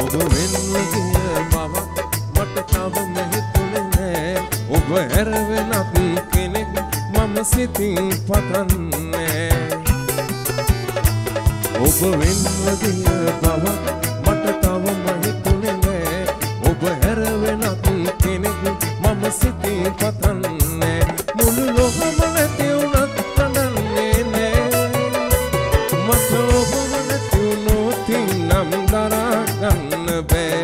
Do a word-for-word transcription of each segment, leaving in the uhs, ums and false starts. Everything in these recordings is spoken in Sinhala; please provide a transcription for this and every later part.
ඔබ වෙන්න ගිය බව මට තවම හිතුනේ නෑ. ඔබ හැර වෙනත් කෙනෙක් මම සිතින් පතන්නේ. ඔබ වෙන්න ගිය බව මට තවම හිතුනේ නෑ. ඔබ හැර වෙනත් කෙනෙක් මම සිතින් පතන්නේ. මුළු ලෝකම නැති වුණත් කඩන්නේ නෑ. මට ඔබ නැති වුණොත් නම් දරා ගන්න බෑ.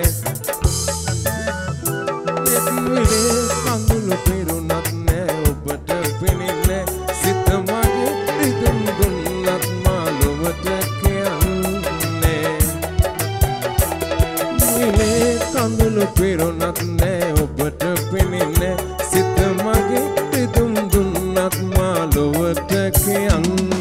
එත්මිලේ කඳුළු පෙරුණත් නෑ ඔබට පෙනෙන්නේ. සිත මගේ රිදුම් දුන්නත් මාළුවට කියන්නේ. මිලේ කඳුළු පෙරුණත් නෑ ඔබට පෙනෙන්නේ. සිත මගේ රිදුම් දුන්නත් මාළුවට කියන්නේ.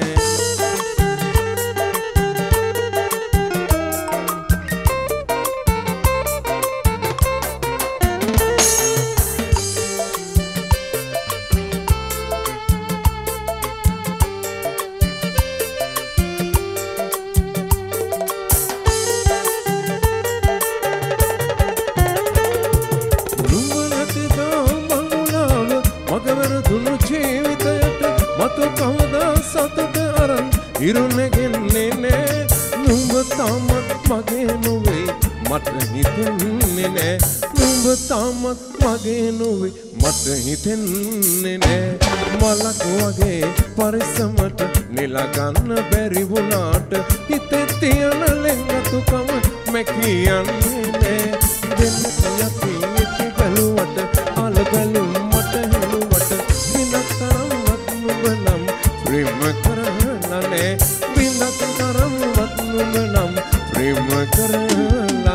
ඉරුණගෙන්නේ නෑ. නුඹ තාමත් මගේ නොවේ මට හිතෙන්නේ නෑ. නුඹ තාමත් මගේ නොවේ මට හිතෙන්නේ නෑ. මලක් වගේ පරිස්සමට නිලගන්න බැරි වුණාට හිතේ තියෙන ලෙන්ගතුකම මැකියන්නේ නෑ. දෙන්නට යතින් ඉති බැලුවට අල බැලුම් මට හෙළුවට විනක් තරම්වත් නුඹ නම් ප්‍රේම කරනනේ. විනක් තරම්වත් නුඹ නම් ප්‍රේම කරන